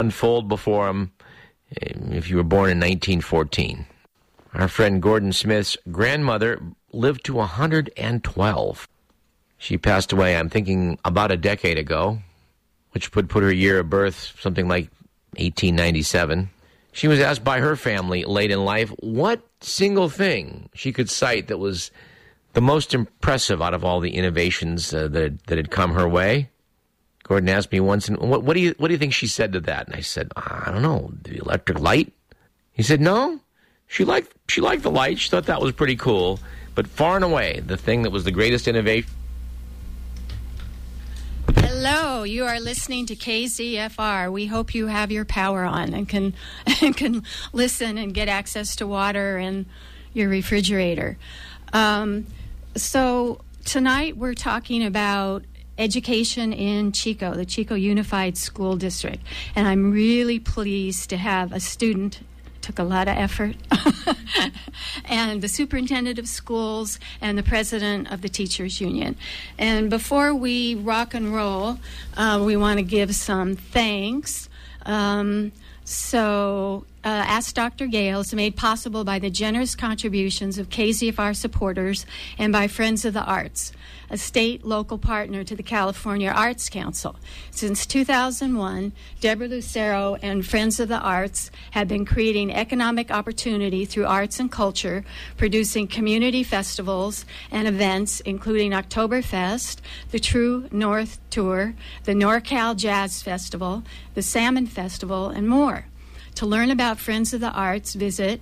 unfold before him if you were born in 1914. Our friend Gordon Smith's grandmother lived to 112. She passed away, I'm thinking, about a decade ago, which would put her year of birth something like 1897. She was asked by her family late in life what single thing she could cite that was the most impressive out of all the innovations that had come her way. Gordon asked me once, what do you think she said to that? And I said, I don't know, the electric light? He said, no, she liked the light. She thought that was pretty cool. But far and away, the thing that was the greatest innovation. Hello, you are listening to KZFR. We hope you have your power on and can listen and get access to water and your refrigerator. So tonight we're talking about education in Chico, the Chico Unified School District. And I'm really pleased to have a student, took a lot of effort, and the superintendent of schools and the president of the teachers union. And before we rock and roll, we want to give some thanks. Ask Dr. Gale is made possible by the generous contributions of KZFR supporters and by Friends of the Arts, a state local partner to the California Arts Council. Since 2001, Deborah Lucero and Friends of the Arts have been creating economic opportunity through arts and culture, producing community festivals and events including Oktoberfest, the True North Tour, the NorCal Jazz Festival, the Salmon Festival, and more. To learn about Friends of the Arts, visit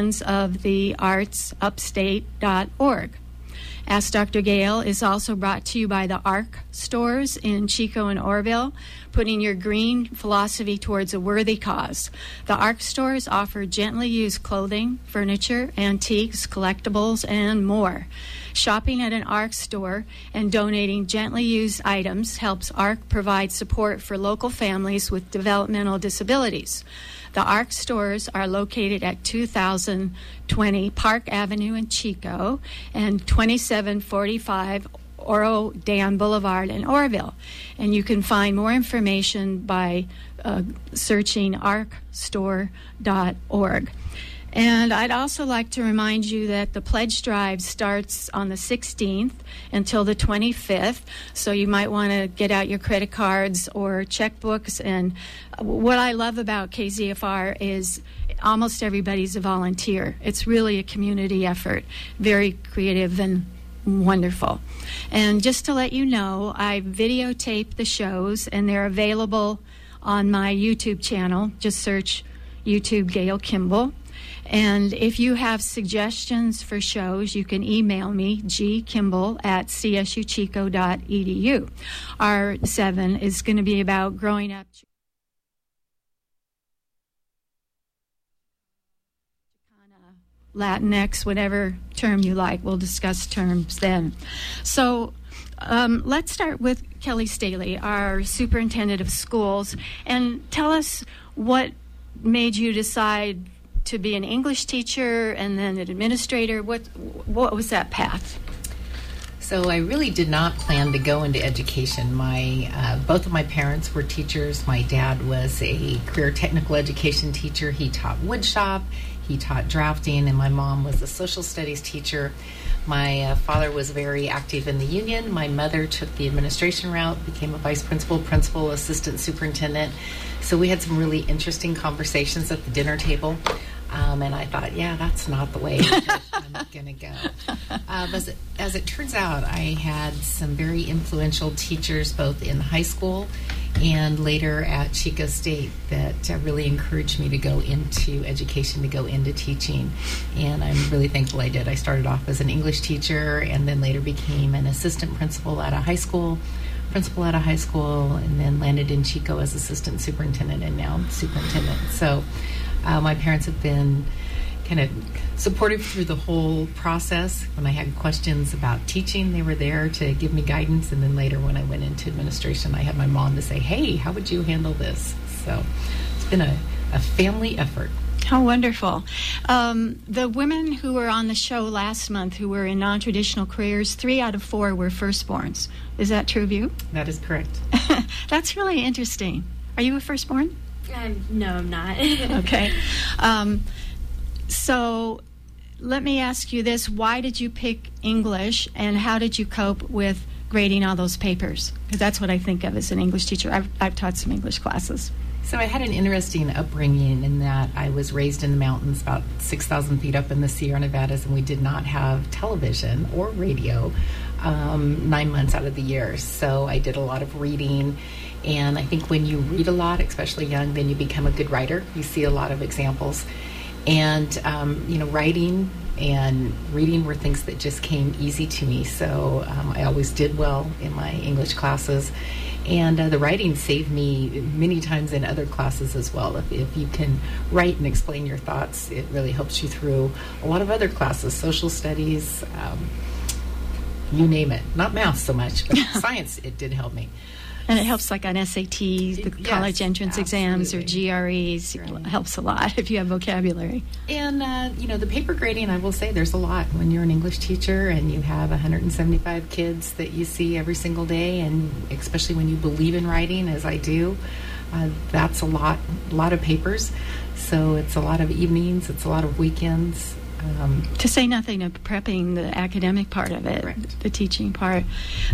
friendsoftheartsupstate.org. Ask Dr. Gale is also brought to you by the ARC stores in Chico and Orville, putting your green philosophy towards a worthy cause. The ARC stores offer gently used clothing, furniture, antiques, collectibles, and more. Shopping at an ARC store and donating gently used items helps ARC provide support for local families with developmental disabilities. The ARC stores are located at 2020 Park Avenue in Chico and 2745 Oro Dam Boulevard in Orville. And you can find more information by searching arcstore.org. And I'd also like to remind you that the pledge drive starts on the 16th until the 25th, so you might want to get out your credit cards or checkbooks. And what I love about KZFR is almost everybody's a volunteer. It's really a community effort, very creative and wonderful. And just to let you know, I videotape the shows, and they're available on my YouTube channel. Just search YouTube Gail Kimball. And if you have suggestions for shows, you can email me, gkimball@csuchico.edu. Our 7 is going to be about growing up Latinx, whatever term you like. We'll discuss terms then. So let's start with Kelly Staley, our superintendent of schools, and tell us what made you decide to be an English teacher and then an administrator. What was that path? So I really did not plan to go into education. Both of my parents were teachers. My dad was a career technical education teacher. He taught woodshop, he taught drafting, and my mom was a social studies teacher. My father was very active in the union. My mother took the administration route, became a vice principal, assistant superintendent. So we had some really interesting conversations at the dinner table. And I thought, yeah, that's not the way that I'm going to go. As it turns out, I had some very influential teachers both in high school and later at Chico State that really encouraged me to go into education, to go into teaching. And I'm really thankful I did. I started off as an English teacher and then later became an assistant principal at a high school, and then landed in Chico as assistant superintendent and now superintendent. So my parents have been kind of supportive through the whole process. When I had questions about teaching, they were there to give me guidance. And then later when I went into administration, I had my mom to say, hey, how would you handle this? So it's been a family effort. How wonderful. The women who were on the show last month who were in non-traditional careers, 3 out of 4 were firstborns. Is that true of you? That is correct. That's really interesting. Are you a firstborn? No, I'm not. Okay. So let me ask you this. Why did you pick English, and how did you cope with grading all those papers? Because that's what I think of as an English teacher. I've taught some English classes. So I had an interesting upbringing in that I was raised in the mountains about 6,000 feet up in the Sierra Nevadas, and we did not have television or radio 9 months out of the year. So I did a lot of reading, and I think when you read a lot, especially young, then you become a good writer. You see a lot of examples. And, writing and reading were things that just came easy to me. So I always did well in my English classes. And the writing saved me many times in other classes as well. If you can write and explain your thoughts, it really helps you through a lot of other classes, social studies, you name it. Not math so much, but science, it did help me. And it helps like on SATs, the college entrance exams, or GREs. Right. It helps a lot if you have vocabulary. And, the paper grading, I will say there's a lot. When you're an English teacher and you have 175 kids that you see every single day, and especially when you believe in writing, as I do, that's a lot of papers. So it's a lot of evenings, it's a lot of weekends. To say nothing of prepping the academic part of it, right. The teaching part.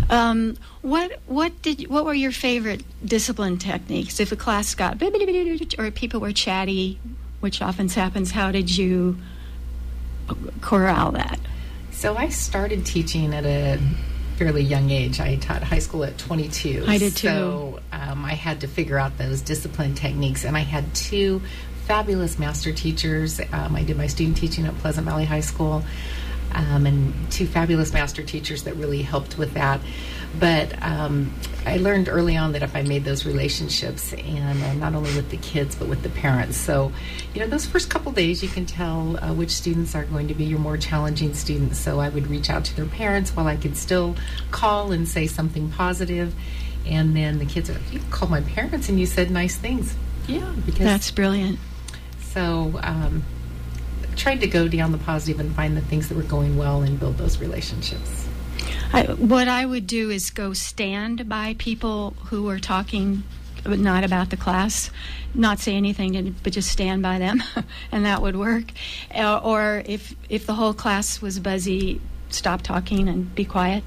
What were your favorite discipline techniques? If a class got or people were chatty, which often happens, how did you corral that? So I started teaching at a fairly young age. I taught high school at 22. I did too. So I had to figure out those discipline techniques, and I had two fabulous master teachers. I did my student teaching at Pleasant Valley High School, and two fabulous master teachers that really helped with that. But I learned early on that if I made those relationships, and not only with the kids but with the parents, so those first couple days you can tell which students are going to be your more challenging students. So I would reach out to their parents while I could still call and say something positive, and then the kids are, you called my parents and you said nice things. Yeah, because that's brilliant. So tried to go down the positive and find the things that were going well and build those relationships. What I would do is go stand by people who were talking not about the class, not say anything, but just stand by them, and that would work. Or if the whole class was buzzy, stop talking and be quiet.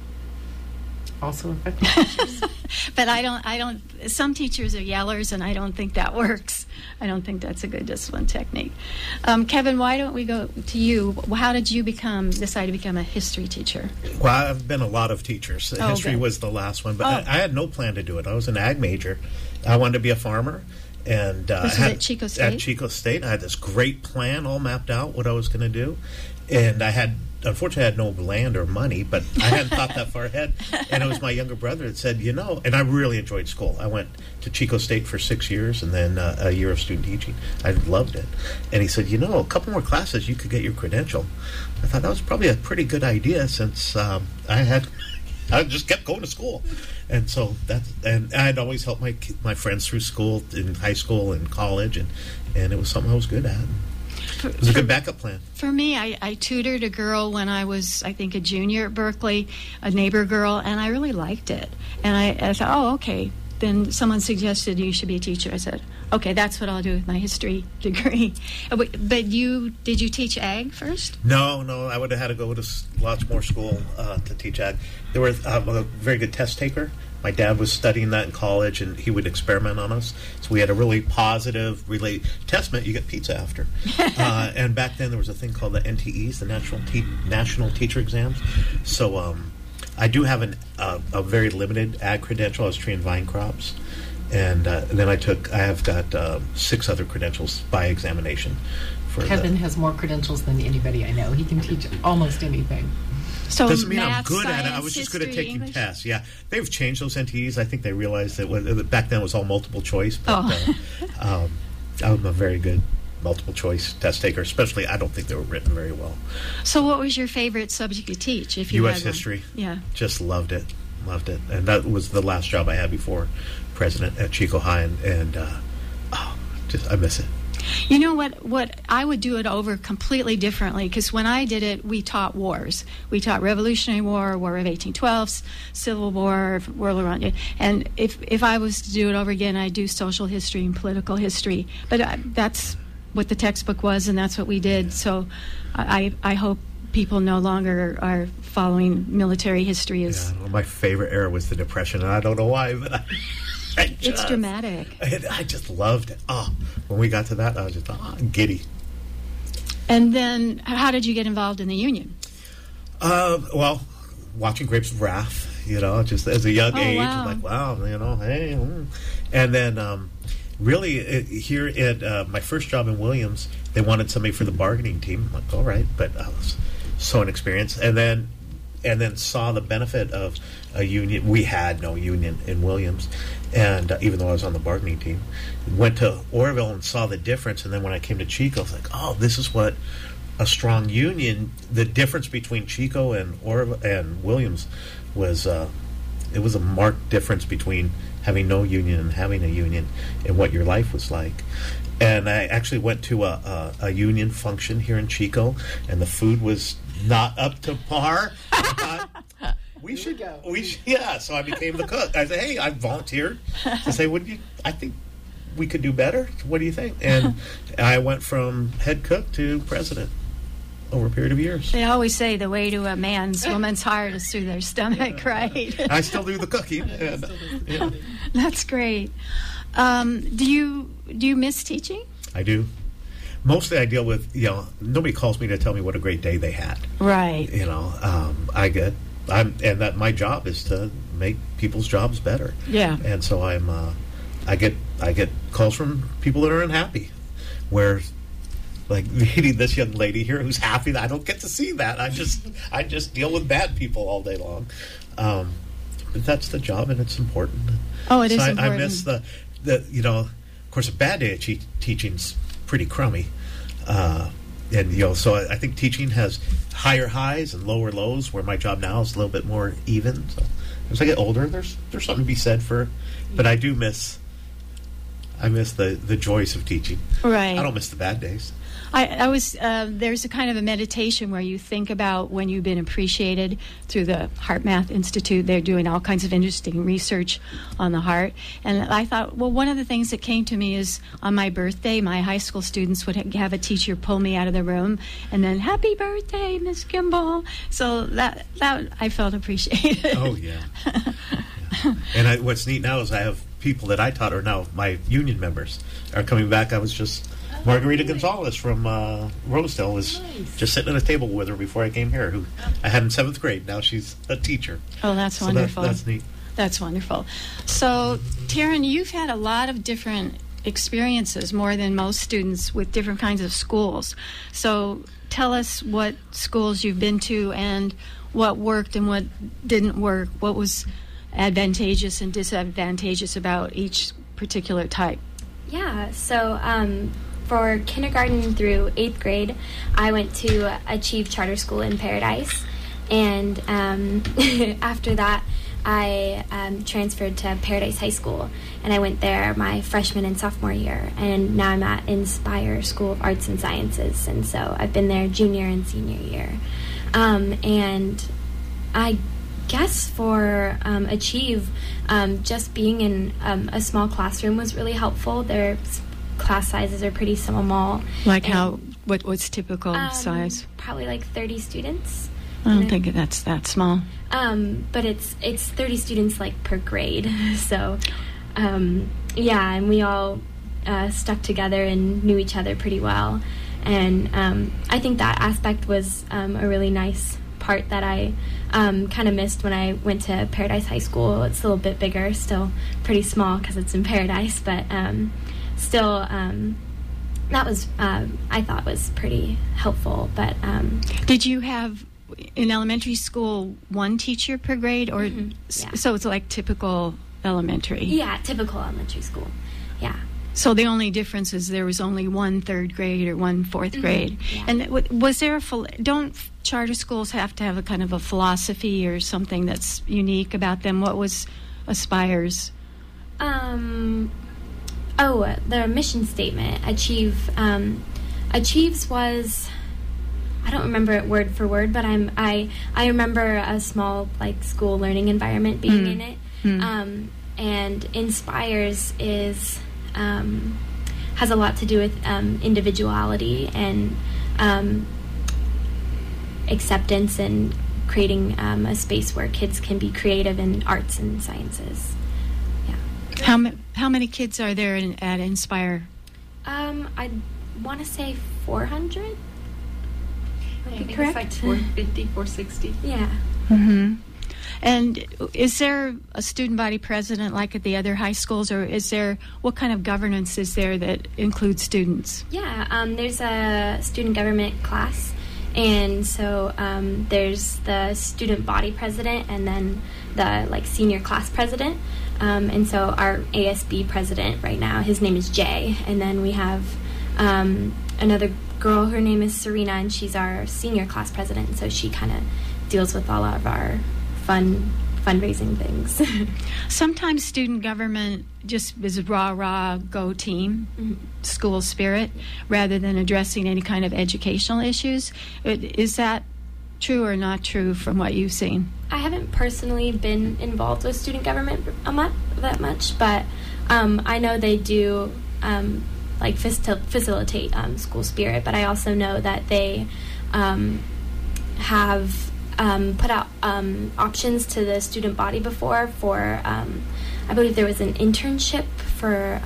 Also effective teachers. But I don't. Some teachers are yellers, and I don't think that works. I don't think that's a good discipline technique. Kevin, why don't we go to you? How did you decide to become a history teacher? Well, I've been a lot of teachers. History was the last one, but I had no plan to do it. I was an ag major. I wanted to be a farmer. And this was at Chico State? At Chico State. I had this great plan all mapped out, what I was going to do. And unfortunately, I had no land or money, but I hadn't thought that far ahead. And it was my younger brother that said, and I really enjoyed school. I went to Chico State for 6 years and then a year of student teaching. I loved it. And he said, a couple more classes, you could get your credential. I thought that was probably a pretty good idea since I just kept going to school. And so and I'd always helped my friends through school, in high school and college, and it was something I was good at. It was a good backup plan. For me, I tutored a girl when I was, I think, a junior at Berkeley, a neighbor girl, and I really liked it. And I thought, okay. Then someone suggested you should be a teacher. I said, okay, that's what I'll do with my history degree. But did you teach ag first? No, I would have had to go to lots more school to teach ag. There was a very good test taker. My dad was studying that in college, and he would experiment on us. So we had a really positive test meant you get pizza after. And back then there was a thing called the NTEs, the National Teacher Exams. So I do have a very limited ag credential. I was treating vine crops. And then I have got 6 other credentials by examination. Kevin has more credentials than anybody I know. He can teach almost anything. So doesn't mean math, I'm good science, at it. I was just good at taking English? tests. Yeah, they've changed those NTEs. I think they realized that back then it was all multiple choice. But, I'm a very good multiple choice test taker. Especially, I don't think they were written very well. So, what was your favorite subject to teach? If you U.S. had one? history. Yeah, just loved it, and that was the last job I had before president at Chico High, and I miss it. You know what I would do it over completely differently, because when I did it, we taught wars. We taught Revolutionary War, War of 1812, Civil War, World War I. And if I was to do it over again, I'd do social history and political history. But that's what the textbook was, and that's what we did. So I hope people no longer are following military history as... Yeah, my favorite era was the Depression, and I don't know why, but it's dramatic. I just loved it. When we got to that, I was just giddy. And then, how did you get involved in the union? Well, watching Grapes of Wrath, just as a young age, wow. I'm like, wow, hey. And then, really, here at my first job in Williams, they wanted somebody for the bargaining team. I'm like, all right, but I was so inexperienced. And then saw the benefit of a union. We had no union in Williams, and even though I was on the bargaining team, went to Oroville and saw the difference. And then when I came to Chico, I was like, oh, this is what a strong union. The difference between Chico and Oroville and Williams was it was a marked difference between having no union and having a union, and what your life was like. And I actually went to a union function here in Chico, and the food was not up to par. I thought, we should go. Yeah, so I became the cook. I said, hey, I volunteered to say, I think we could do better. What do you think? And I went from head cook to president over a period of years. They always say the way to a woman's heart is through their stomach, right? I still do the cooking. And, That's great. Do you miss teaching? I do. Mostly I deal with, nobody calls me to tell me what a great day they had. Right. And that my job is to make people's jobs better. Yeah. And so I get calls from people that are unhappy, where, like, meeting this young lady here who's happy that I don't get to see that. I just deal with bad people all day long. But that's the job, and it's important. Oh, it is important. I miss the of course, a bad day at teaching's pretty crummy. So I think teaching has higher highs and lower lows, where my job now is a little bit more even. So as I get older, there's something to be said for, but I do miss the joys of teaching. Right. I don't miss the bad days. I was there's a kind of a meditation where you think about when you've been appreciated through the Heart Math Institute. They're doing all kinds of interesting research on the heart. And I thought, well, one of the things that came to me is on my birthday, my high school students would have a teacher pull me out of the room and then, happy birthday, Miss Kimball. So that I felt appreciated. Oh, yeah. And what's neat now is I have people that I taught are now my union members are coming back. I was just... Margarita Gonzalez from Rosedale was just sitting at a table with her before I came here, who I had in 7th grade. Now she's a teacher. Oh, that's wonderful. That's neat. That's wonderful. So, Taryn, you've had a lot of different experiences, more than most students, with different kinds of schools. So tell us what schools you've been to and what worked and what didn't work. What was advantageous and disadvantageous about each particular type? Yeah, so for kindergarten through 8th grade, I went to Achieve Charter School in Paradise, and after that, I transferred to Paradise High School, and I went there my freshman and sophomore year, and now I'm at Inspire School of Arts and Sciences, and so I've been there junior and senior year. And I guess for Achieve, just being in a small classroom was really helpful. Their class sizes are pretty small. Like how? What's typical size? Probably like 30 students. I don't think that's that small. But it's 30 students like per grade. So, yeah, and we all stuck together and knew each other pretty well. And I think that aspect was a really nice part that I kind of missed when I went to Paradise High School. It's a little bit bigger, still pretty small because it's in Paradise, but still that was I thought was pretty helpful. But did you have in elementary school one teacher per grade, or yeah. So it's like typical elementary? Yeah, typical elementary school. Yeah. So the only difference is there was only one 3rd grade or one 4th grade. Yeah. And was there don't charter schools have to have a kind of a philosophy or something that's unique about them? What was Aspire's? The mission statement, Achieves was, I don't remember it word for word, but I remember a small school learning environment being in it. And Inspires is has a lot to do with individuality and acceptance and creating a space where kids can be creative in arts and sciences. Yeah. How many kids are there at Inspire? I want to say 400. I think correct? it's 450, 460. Yeah. Mm-hmm. And is there a student body president like at the other high schools, or what kind of governance is there that includes students? Yeah, there's a student government class, and so there's the student body president and then the senior class president. And so our ASB president right now, his name is Jay, and then we have another girl, her name is Serena, and she's our senior class president, so she kind of deals with all of our fundraising things. Sometimes student government just is a rah go team, school spirit, rather than addressing any kind of educational issues. Is that true or not true from what you've seen? I haven't personally been involved with student government that much, but I know they do facilitate school spirit, but I also know that they have put out options to the student body before for I believe there was an internship for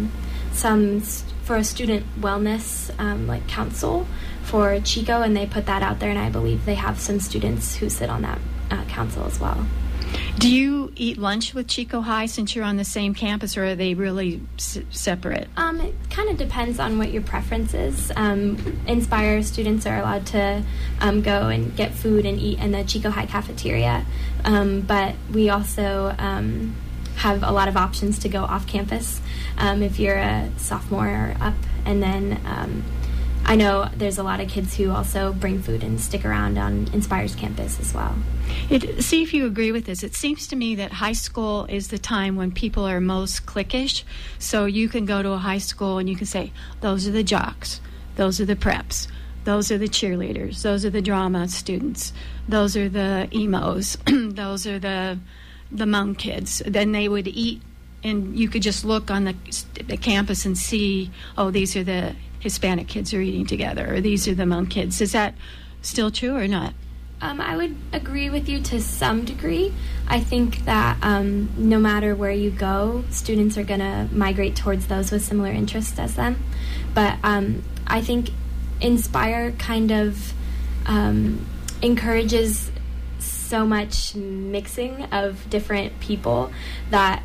a student wellness council for Chico, and they put that out there, and I believe they have some students who sit on that council as well. Do you eat lunch with Chico High since you're on the same campus, or are they really separate? It kind of depends on what your preference is. Inspire students are allowed to go and get food and eat in the Chico High cafeteria, but we also have a lot of options to go off campus if you're a sophomore or up, and then I know there's a lot of kids who also bring food and stick around on Inspire's campus as well. See if you agree with this. It seems to me that high school is the time when people are most cliquish. So you can go to a high school and you can say, those are the jocks, those are the preps, those are the cheerleaders, those are the drama students, those are the emos, those are the Hmong kids. Then they would eat, and you could just look on the campus and see, oh, these are the Hispanic kids are eating together, or these are the Hmong kids. Is that still true or not? I would agree with you to some degree. I think that no matter where you go, students are going to migrate towards those with similar interests as them. But I think Inspire kind of encourages so much mixing of different people that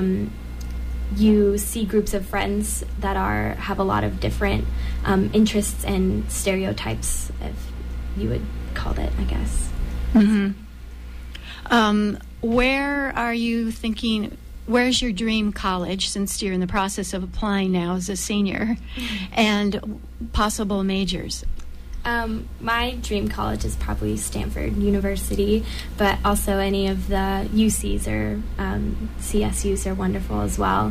you see groups of friends that have a lot of different interests and stereotypes, if you would call it, I guess. Mm-hmm. Where are you thinking, where's your dream college, since you're in the process of applying now as a senior, and possible majors? My dream college is probably Stanford University, but also any of the UCs or CSUs are wonderful as well.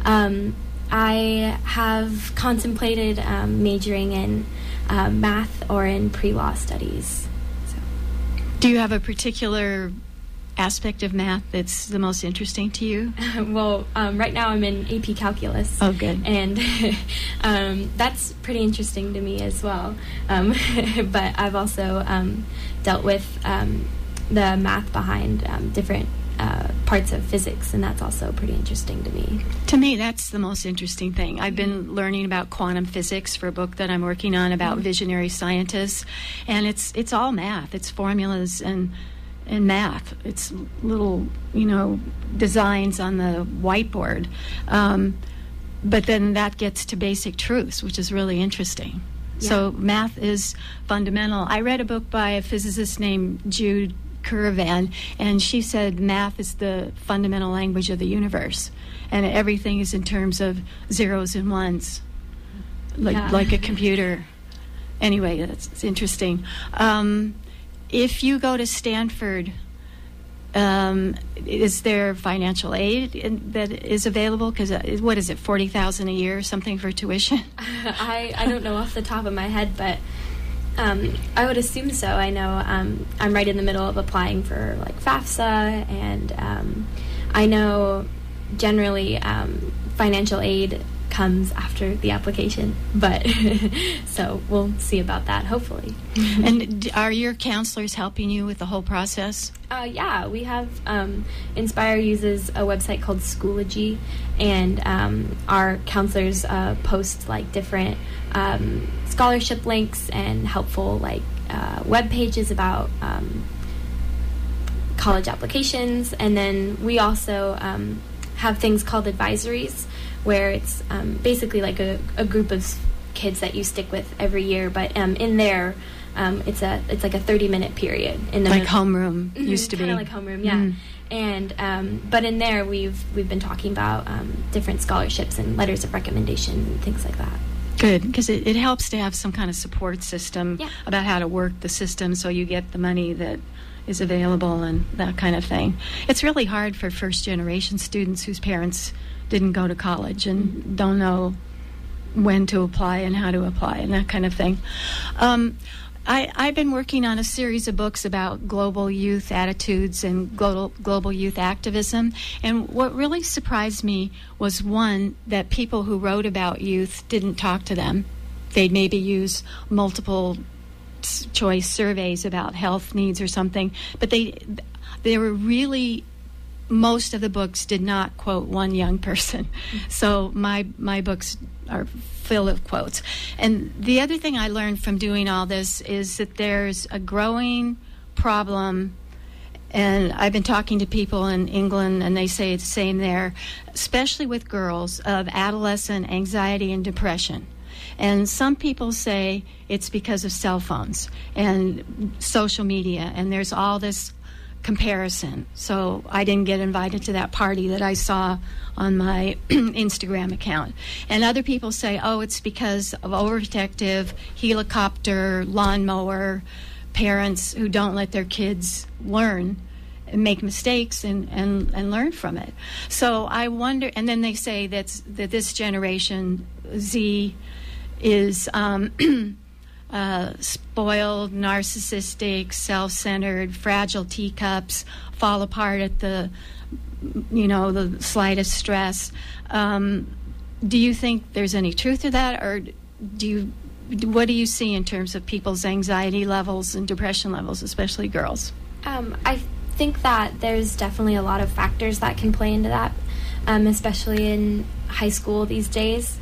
I have contemplated majoring in math or in pre-law studies. So. Do you have a particular aspect of math that's the most interesting to you? Well, right now I'm in AP Calculus. Oh, good. And that's pretty interesting to me as well. But I've also dealt with the math behind different parts of physics, and that's also pretty interesting to me. To me, that's the most interesting thing. I've been learning about quantum physics for a book that I'm working on about visionary scientists, and it's all math. It's formulas and math. It's little, designs on the whiteboard. But then that gets to basic truths, which is really interesting. Yeah. So math is fundamental. I read a book by a physicist named Jude Currivan, and she said math is the fundamental language of the universe, and everything is in terms of zeros and ones, like a computer. Anyway, it's interesting. If you go to Stanford, Is there financial aid that is available? Because what is it, $40,000 a year or something for tuition? I don't know off the top of my head, but I would assume so. I know I'm right in the middle of applying for like FAFSA, and I know generally financial aid comes after the application, but so we'll see about that, hopefully. And are your counselors helping you with the whole process? Yeah, we have Inspire uses a website called Schoology, and our counselors post like different scholarship links and helpful like web pages about college applications. And then we also have things called advisories, where it's basically like a group of kids that you stick with every year, but in there it's like a 30-minute period in the like homeroom used to be, kind of like homeroom, yeah. And but in there we've been talking about different scholarships and letters of recommendation and things like that. Good, because it helps to have some kind of support system about how to work the system so you get the money that is available and that kind of thing. It's really hard for first-generation students whose parents didn't go to college and don't know when to apply and how to apply and that kind of thing. I've been working on a series of books about global youth attitudes and global youth activism, and what really surprised me was, one, that people who wrote about youth didn't talk to them. They'd maybe use multiple choice surveys about health needs or something, but they were really, most of the books did not quote one young person. So my books are full of quotes. And the other thing I learned from doing all this is that there's a growing problem, and I've been talking to people in England, and they say it's the same there, especially with girls, of adolescent anxiety and depression. And some people say it's because of cell phones and social media, and there's all this comparison. So I didn't get invited to that party that I saw on my Instagram account. And other people say, oh, it's because of overprotective, helicopter, lawnmower parents who don't let their kids learn and make mistakes and learn from it. So I wonder, and then they say that this generation, Z, is spoiled, narcissistic, self-centered, fragile teacups, fall apart at the slightest stress. Do you think there's any truth to that, or what do you see in terms of people's anxiety levels and depression levels, especially girls? I think that there's definitely a lot of factors that can play into that, especially in high school these days.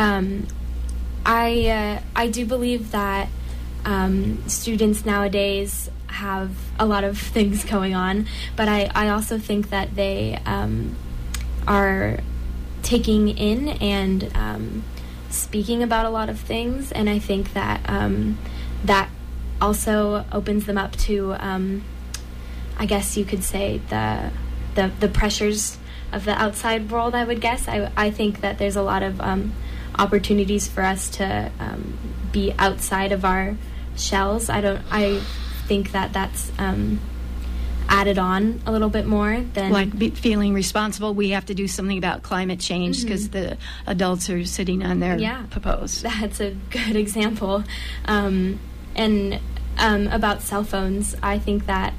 I do believe that students nowadays have a lot of things going on, but I also think that they are taking in and speaking about a lot of things, and I think that that also opens them up to, I guess you could say, the pressures of the outside world, I would guess. I think that there's a lot of opportunities for us to be outside of our shells. I think that that's added on a little bit more than like feeling responsible. We have to do something about climate change because the adults are sitting on their popos. That's a good example. And about cell phones, I think that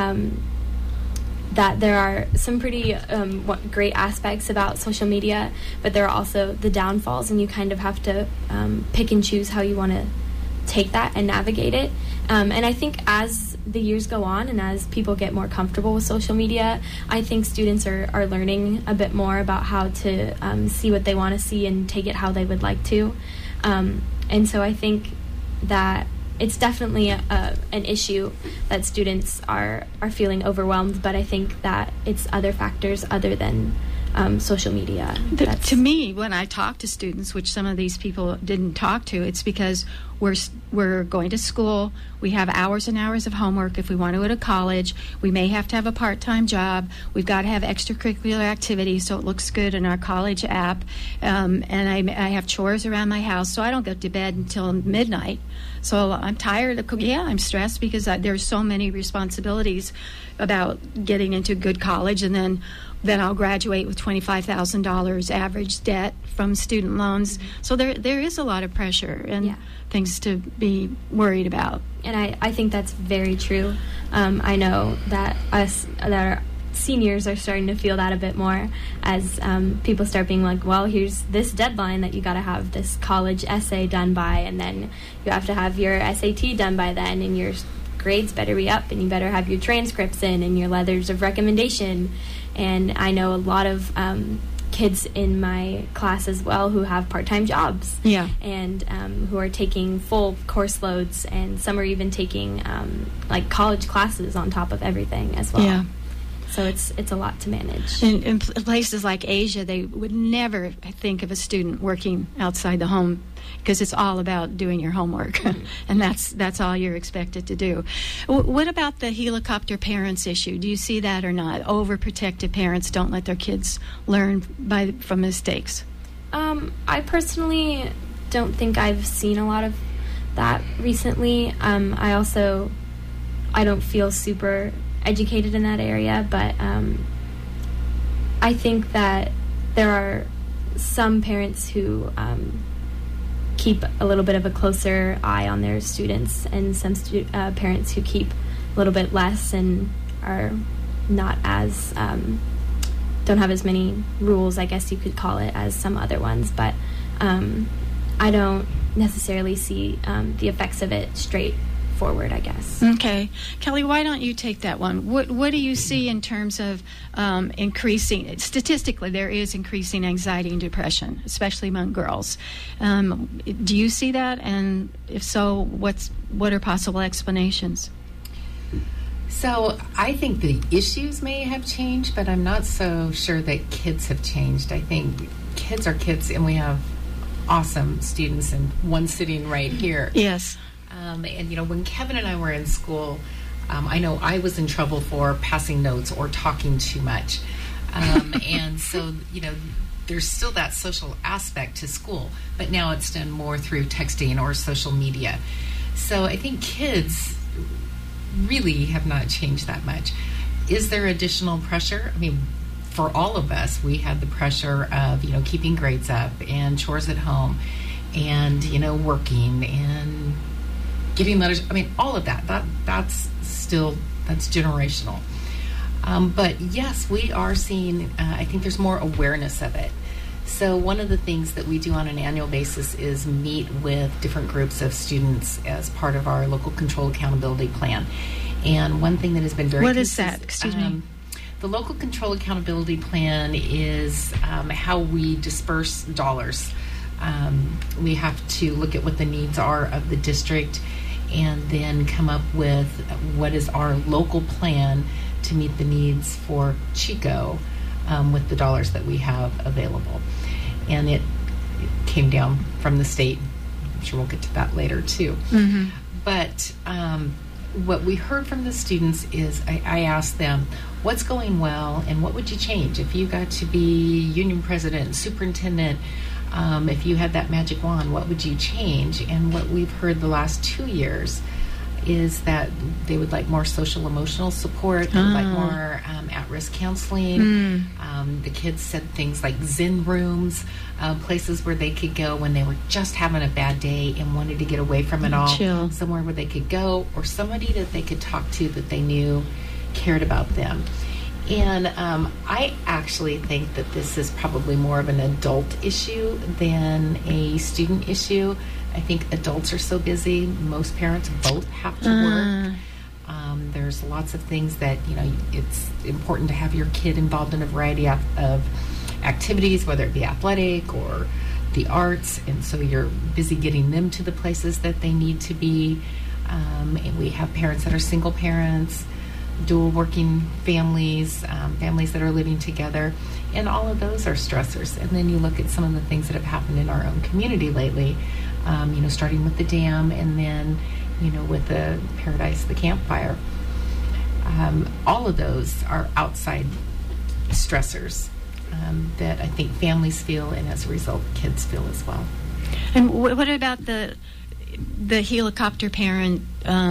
that there are some pretty great aspects about social media, but there are also the downfalls, and you kind of have to pick and choose how you want to take that and navigate it. And I think as the years go on and as people get more comfortable with social media, I think students are learning a bit more about how to see what they want to see and take it how they would like to. And so I think that it's definitely an issue that students are feeling overwhelmed, but I think that it's other factors other than social media. To me, when I talk to students, which some of these people didn't talk to, it's because we're going to school. We have hours and hours of homework. If we want to go to college, we may have to have a part-time job. We've got to have extracurricular activities so it looks good in our college app. And I have chores around my house, so I don't go to bed until midnight. So I'm tired. I'm stressed because there's so many responsibilities about getting into good college, and then I'll graduate with $25,000 average debt from student loans. So there is a lot of pressure and things to be worried about. And I think that's very true. I know that our seniors are starting to feel that a bit more as people start being like, well, here's this deadline that you got to have this college essay done by, and then you have to have your SAT done by then, and your grades better be up, and you better have your transcripts in and your letters of recommendation. And I know a lot of kids in my class as well who have part-time jobs, and who are taking full course loads, and some are even taking like college classes on top of everything as well. Yeah. So it's a lot to manage. In places like Asia, they would never think of a student working outside the home because it's all about doing your homework, and that's all you're expected to do. What about the helicopter parents issue? Do you see that or not? Overprotective parents don't let their kids learn from mistakes. I personally don't think I've seen a lot of that recently. I don't feel super educated in that area, but I think that there are some parents who keep a little bit of a closer eye on their students, and some parents who keep a little bit less and are not as don't have as many rules, I guess you could call it, as some other ones. But I don't necessarily see the effects of it straight forward, I guess. Okay. Kelly, why don't you take that one? What do you see in terms of increasing, statistically, there is increasing anxiety and depression, especially among girls. Do you see that? And if so, what are possible explanations? So I think the issues may have changed, but I'm not so sure that kids have changed. I think kids are kids, and we have awesome students, and one sitting right here. Yes. And, when Kevin and I were in school, I know I was in trouble for passing notes or talking too much. And so, there's still that social aspect to school, but now it's done more through texting or social media. So I think kids really have not changed that much. Is there additional pressure? I mean, for all of us, we had the pressure of, keeping grades up and chores at home and, working and getting letters. I mean, all of that's generational. But yes, we are seeing, I think there's more awareness of it. So one of the things that we do on an annual basis is meet with different groups of students as part of our local control accountability plan. And one thing that has been very What is that? Excuse me. The local control accountability plan is how we disperse dollars. We have to look at what the needs are of the district and then come up with what is our local plan to meet the needs for Chico with the dollars that we have available. And it came down from the state. I'm sure we'll get to that later too. Mm-hmm. But what we heard from the students is I asked them, what's going well and what would you change if you got to be union president, superintendent? If you had that magic wand, what would you change? And what we've heard the last 2 years is that they would like more social emotional support, they would like more at-risk counseling. The kids said things like Zen rooms, places where they could go when they were just having a bad day and wanted to get away from it all. Chill. Somewhere where they could go, or somebody that they could talk to that they knew cared about them. And I actually think that this is probably more of an adult issue than a student issue. I think adults are so busy. Most parents both have to work. There's lots of things that, it's important to have your kid involved in a variety of activities, whether it be athletic or the arts. And so you're busy getting them to the places that they need to be. And we have parents that are single parents. dual working families, families that are living together, and all of those are stressors. And then you look at some of the things that have happened in our own community lately, starting with the dam, and then, with the Paradise, the campfire. All of those are outside stressors that I think families feel, and as a result, kids feel as well. And what about the helicopter parent,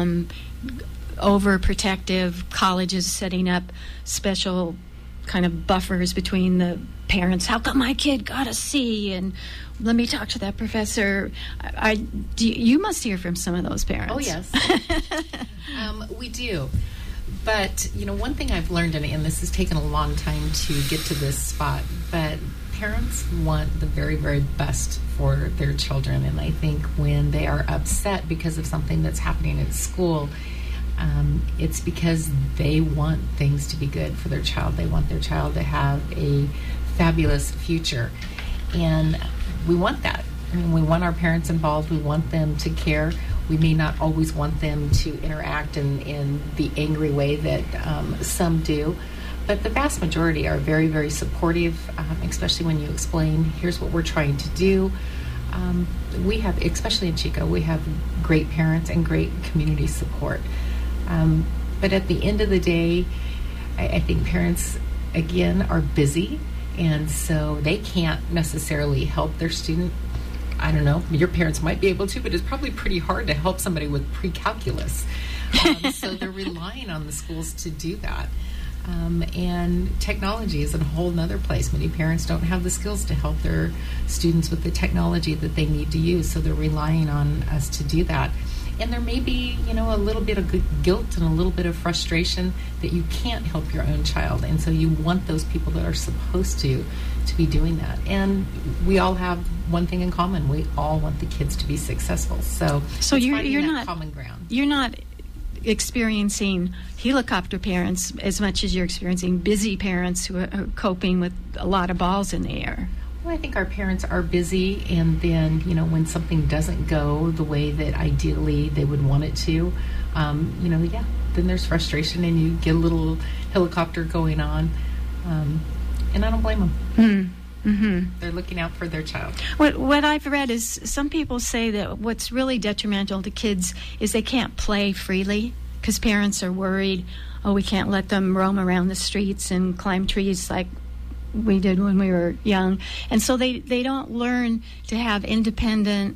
overprotective colleges setting up special kind of buffers between the parents? How come my kid got a C? And let me talk to that professor. You must hear from some of those parents. Oh, yes. We do. But, one thing I've learned, and this has taken a long time to get to this spot, but parents want the very, very best for their children. And I think when they are upset because of something that's happening at school, it's because they want things to be good for their child. They want their child to have a fabulous future. And we want that. We want our parents involved. We want them to care. We may not always want them to interact in the angry way that some do. But the vast majority are very, very supportive, especially when you explain, here's what we're trying to do. We have, especially in Chico, we have great parents and great community support. But at the end of the day, I think parents, again, are busy, and so they can't necessarily help their student. I don't know, your parents might be able to, but it's probably pretty hard to help somebody with pre-calculus. So they're relying on the schools to do that. And technology is in a whole nother place. Many parents don't have the skills to help their students with the technology that they need to use, so they're relying on us to do that. And there may be, a little bit of guilt and a little bit of frustration that you can't help your own child. And so you want those people that are supposed to be doing that. And we all have one thing in common. We all want the kids to be successful. So you're not common ground. You're not experiencing helicopter parents as much as you're experiencing busy parents who are coping with a lot of balls in the air. Well, I think our parents are busy, and then, when something doesn't go the way that ideally they would want it to, then there's frustration and you get a little helicopter going on. And I don't blame them. Mm-hmm. They're looking out for their child. What I've read is some people say that what's really detrimental to kids is they can't play freely because parents are worried, we can't let them roam around the streets and climb trees like we did when we were young. And so they don't learn to have independent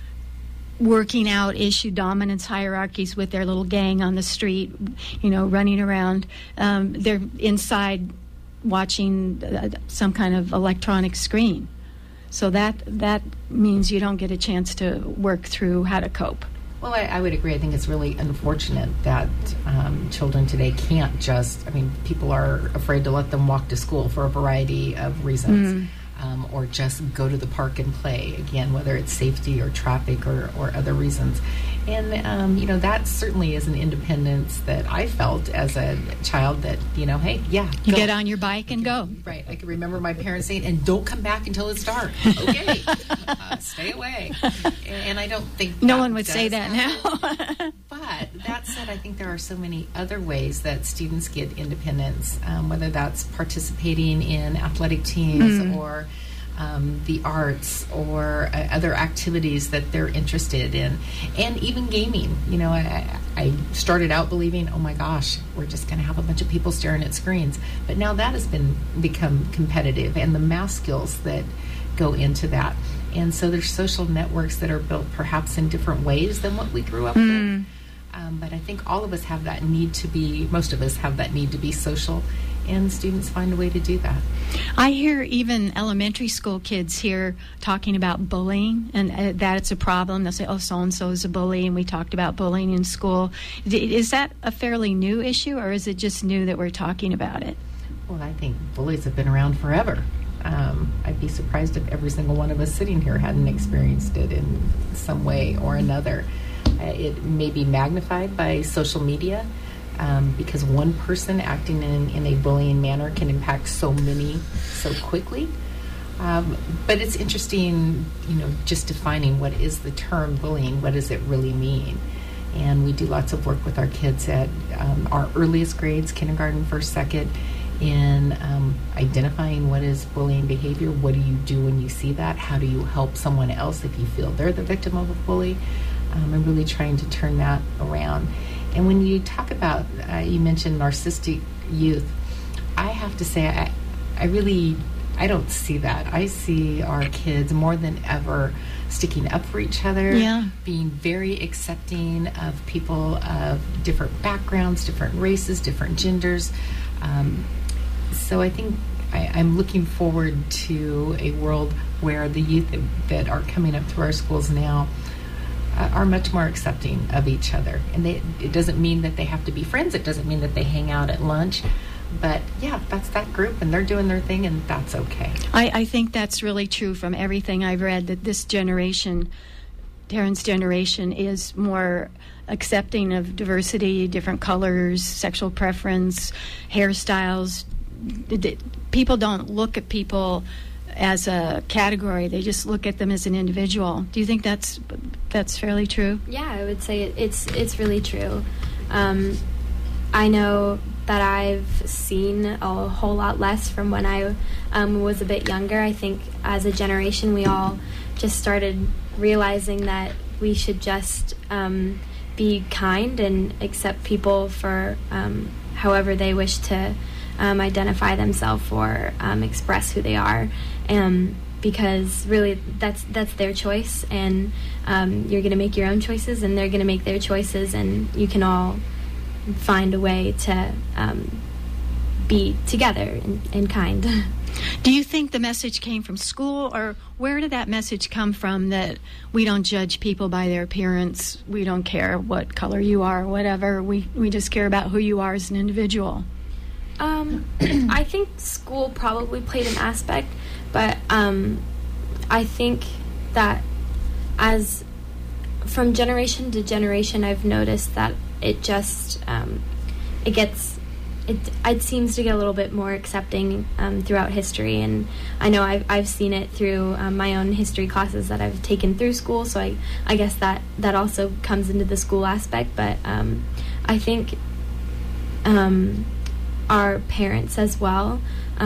working out issue dominance hierarchies with their little gang on the street, running around. They're inside watching some kind of electronic screen. So that means you don't get a chance to work through how to cope. Well, I would agree. I think it's really unfortunate that children today can't people are afraid to let them walk to school for a variety of reasons, or just go to the park and play, again, whether it's safety or traffic or other reasons. And, that certainly is an independence that I felt as a child that, hey, yeah. You get on your bike and go. Right. I can remember my parents saying, and don't come back until it's dark. Okay. Stay away. And I don't think no one would say that now. But that said, I think there are so many other ways that students get independence, whether that's participating in athletic teams or the arts or other activities that they're interested in, and even gaming. I started out believing, oh my gosh, we're just going to have a bunch of people staring at screens, but now that has become competitive, and the math skills that go into that. And so there's social networks that are built perhaps in different ways than what we grew up with. But I think all of us have that need to be, most of us have that need to be social, and students find a way to do that. I hear even elementary school kids here talking about bullying, and that it's a problem. They'll say, so-and-so is a bully, and we talked about bullying in school. Is that a fairly new issue, or is it just new that we're talking about it? Well, I think bullies have been around forever. I'd be surprised if every single one of us sitting here hadn't experienced it in some way or another. It may be magnified by social media, because one person acting in a bullying manner can impact so many so quickly. But it's interesting, just defining what is the term bullying, what does it really mean? and we do lots of work with our kids at our earliest grades, kindergarten, first, second, in identifying what is bullying behavior. What do you do when you see that? How do you help someone else if you feel they're the victim of a bully? I'm really trying to turn that around. And when you talk about, you mentioned narcissistic youth, I have to say I don't see that. I see our kids more than ever sticking up for each other, being very accepting of people of different backgrounds, different races, different genders. So I think I'm looking forward to a world where the youth that are coming up through our schools now are much more accepting of each other. And it doesn't mean that they have to be friends. It doesn't mean that they hang out at lunch. But yeah, that's that group, and they're doing their thing, and that's okay. I think that's really true from everything I've read, that this generation, Taryn's generation, is more accepting of diversity, different colors, sexual preference, hairstyles. People don't look at people as a category. They just look at them as an individual. Do you think that's fairly true? Yeah, I would say it's really true. I know that I've seen a whole lot less from when I was a bit younger. I think as a generation we all just started realizing that we should just be kind and accept people for however they wish to identify themselves or express who they are, because really that's their choice, and you're going to make your own choices and they're going to make their choices, and you can all find a way to be together and kind. Do you think the message came from school, or where did that message come from, that we don't judge people by their appearance, we don't care what color you are, whatever, we just care about who you are as an individual? I think school probably played an aspect, but I think that as from generation to generation, I've noticed that it just it seems to get a little bit more accepting throughout history, and I know I've seen it through my own history classes that I've taken through school, so I guess that also comes into the school aspect. But I think our parents as well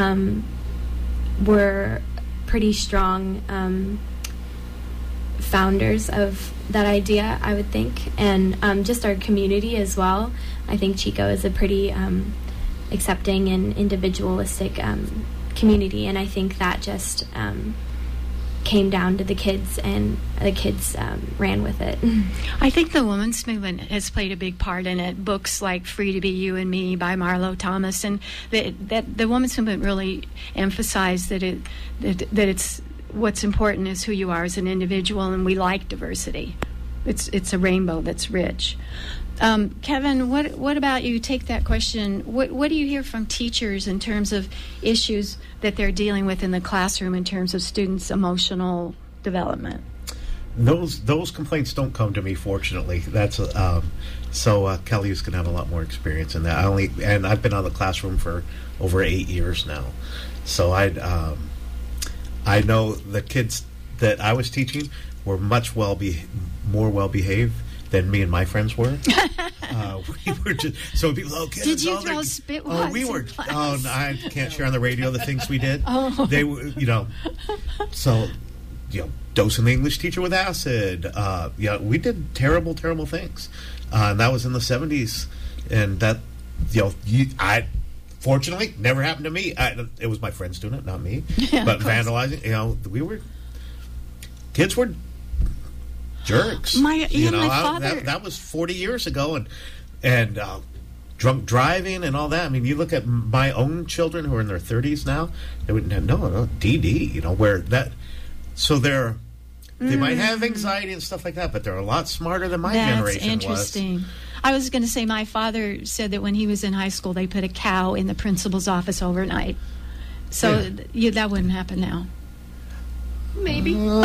were pretty strong founders of that idea, I would think, and just our community as well. I think Chico is a pretty accepting and individualistic community, and I think that just came down to the kids, and the kids ran with it. I think the women's movement has played a big part in it. Books like Free to Be You and Me by Marlo Thomas, and that the women's movement really emphasized that it's what's important is who you are as an individual, and we like diversity. It's a rainbow that's rich. Kevin, what about you? Take that question. What do you hear from teachers in terms of issues that they're dealing with in the classroom in terms of students' emotional development? Those complaints don't come to me, fortunately. That's so Kelly's going to have a lot more experience in that. I've been out of the classroom for over 8 years now, so I know the kids that I was teaching were much more well behaved than me and my friends were. We were just so people. Oh, kids, did you throw spit wads? Oh, we were. In class? Oh, no, I can't share on the radio the things we did. Oh. They were, so, dosing the English teacher with acid. We did terrible things, and that was in the 70s. And that, I fortunately never happened to me. It was my friends doing it, not me. Yeah, but vandalizing, kids were jerks. My father. That was 40 years ago, and drunk driving and all that. I mean, you look at my own children who are in their 30s now. They wouldn't have DD. Where that. So they might have anxiety and stuff like that, but they're a lot smarter than my generation was. That's interesting. I was going to say my father said that when he was in high school, they put a cow in the principal's office overnight. So that wouldn't happen now. Maybe. Well,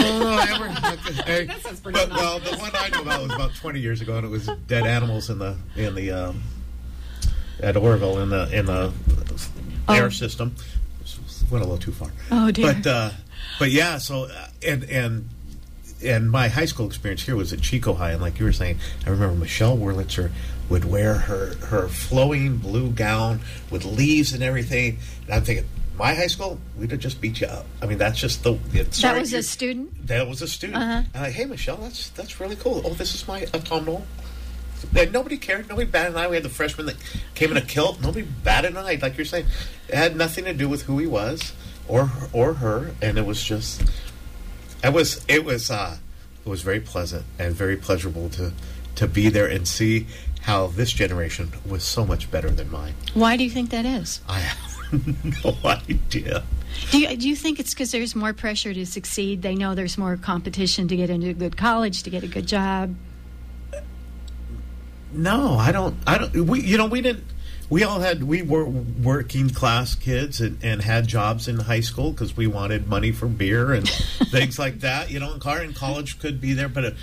the one I know about was about 20 years ago, and it was dead animals in the at Orville in the air system. Went a little too far. Oh dear. But yeah. So and and my high school experience here was at Chico High, and like you were saying, I remember Michelle Wurlitzer would wear her flowing blue gown with leaves and everything, and I'm thinking, my high school, we'd have just beat you up. I mean, that's just the... That was a student? That was a student. Uh-huh. And I'm like, hey, Michelle, that's really cool. Oh, this is my autumnal. And nobody cared. Nobody batted an eye. We had the freshman that came in a kilt. Nobody batted an eye. Like you're saying, it had nothing to do with who he was or her, and it was just... It was very pleasant and very pleasurable to be there and see how this generation was so much better than mine. Why do you think that is? I have no idea. Do you think it's because there's more pressure to succeed? They know there's more competition to get into a good college, to get a good job. No, I don't. We were working class kids and had jobs in high school because we wanted money for beer and things like that. And college could be there, but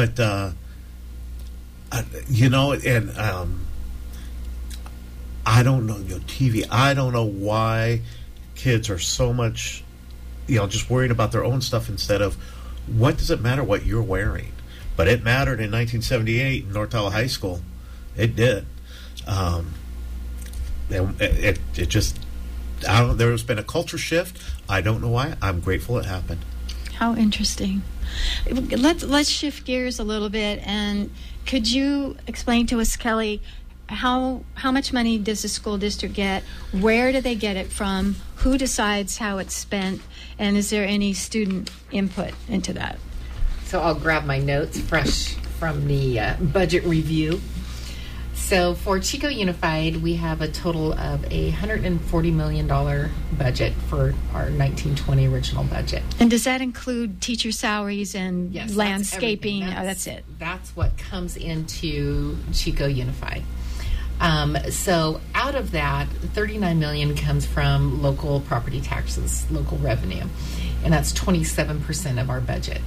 I don't know, TV. I don't know why kids are so much, just worried about their own stuff instead of what does it matter what you're wearing. But it mattered in 1978 in North Iowa High School. It did. It just, I don't know, there's been a culture shift. I don't know why. I'm grateful it happened. How interesting. Let's shift gears a little bit, and could you explain to us, Kelly, how much money does the school district get? Where do they get it from? Who decides how it's spent? And is there any student input into that? So I'll grab my notes fresh from the budget review. So for Chico Unified, we have a total of a $140 million budget for our 1920 original budget. And does that include teacher salaries and Yes, landscaping? That's it. That's what comes into Chico Unified. So out of that, $39 million comes from local property taxes, local revenue, and that's 27% of our budget.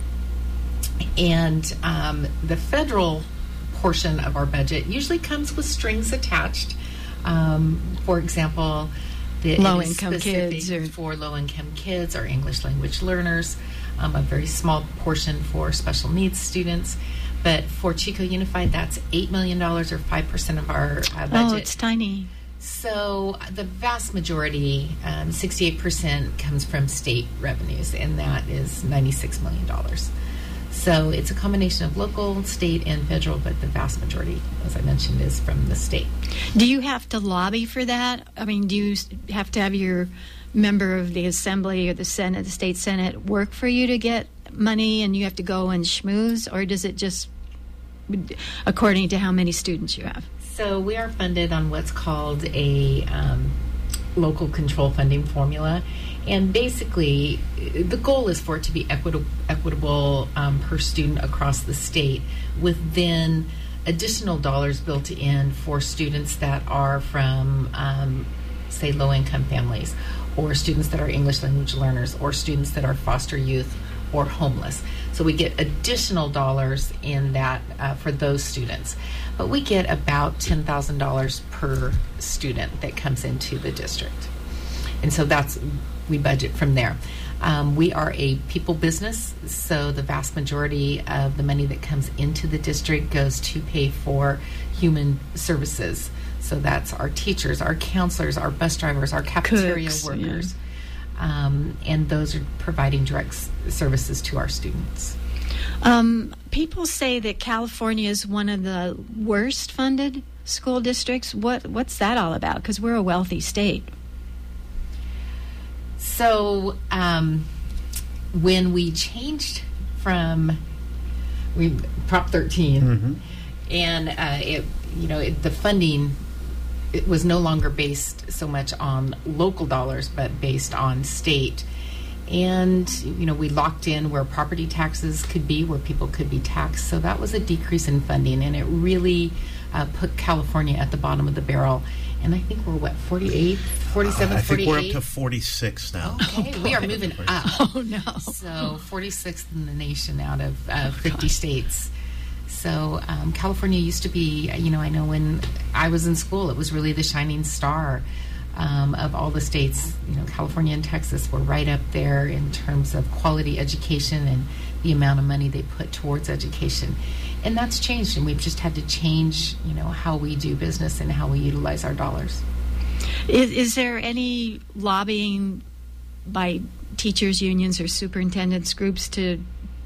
And the federal portion of our budget usually comes with strings attached. For example, low-income kids for low-income kids or English language learners, a very small portion for special needs students. But for Chico Unified, that's $8 million or 5% of our budget. Oh, it's tiny. So the vast majority, 68%, comes from state revenues, and that is $96 million. So it's a combination of local, state, and federal, but the vast majority, as I mentioned, is from the state. Do you have to lobby for that? I mean, do you have to have your member of the Assembly or the Senate, the state Senate, work for you to get money and you have to go and schmooze, or does it just according to how many students you have? So we are funded on what's called a local control funding formula. And basically, the goal is for it to be equitable per student across the state, with then additional dollars built in for students that are from, say, low-income families, or students that are English language learners, or students that are foster youth or homeless. So we get additional dollars in that for those students. But we get about $10,000 per student that comes into the district. And so we budget from there. We are a people business, so the vast majority of the money that comes into the district goes to pay for human services. So that's our teachers, our counselors, our bus drivers, our cafeteria cooks, workers. Yeah. And those are providing direct services to our students. People say that California is one of the worst funded school districts. What's that all about? Because we're a wealthy state. So when we changed from Prop 13, Mm-hmm. and the funding, it was no longer based so much on local dollars, but based on state. And we locked in where property taxes could be, where people could be taxed. So that was a decrease in funding, and it really put California at the bottom of the barrel. And I think we're 47, 48? I think we're up to 46 now. Okay, we are moving up. Oh, no. So 46th in the nation out of 50 states. So California used to be, I know when I was in school, it was really the shining star of all the states. California and Texas were right up there in terms of quality education and the amount of money they put towards education. And that's changed, and we've just had to change, how we do business and how we utilize our dollars. Is there any lobbying by teachers' unions or superintendents groups to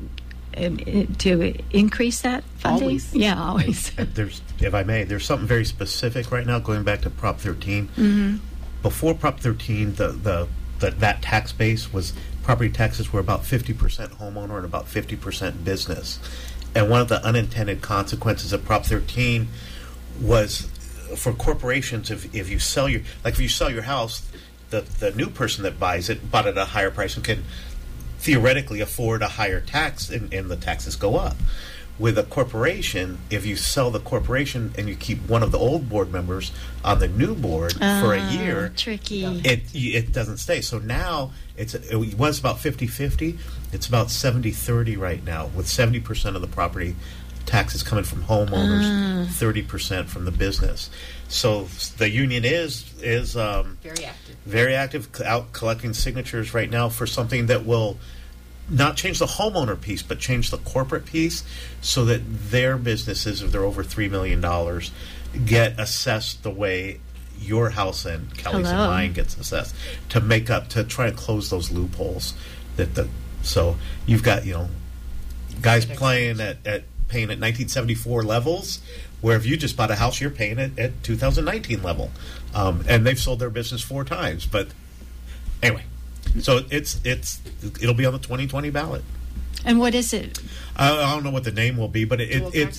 increase that funding? Always. Yeah, always. If I may, there's something very specific right now, going back to Prop 13. Before Prop 13, that tax base was, property taxes were about 50% homeowner and about 50% business. And one of the unintended consequences of Prop 13 was for corporations, if you sell your house, the new person that buys it bought it at a higher price and can theoretically afford a higher tax, and the taxes go up. With a corporation, if you sell the corporation and you keep one of the old board members on the new board for a year, tricky. It doesn't stay. So now it was about 50-50. It's about 70-30 right now, with 70% of the property taxes coming from homeowners, 30% from the business. So the union is very active, out collecting signatures right now for something that will not change the homeowner piece, but change the corporate piece, so that their businesses, if they're over $3 million, get assessed the way your house and Kelly's and mine gets assessed, to try and close those loopholes. So you've got guys paying at 1974 levels, where if you just bought a house, you're paying it at 2019 level, and they've sold their business 4 times. But anyway. So it'll be on the 2020 ballot. And what is it? I don't know what the name will be, but it's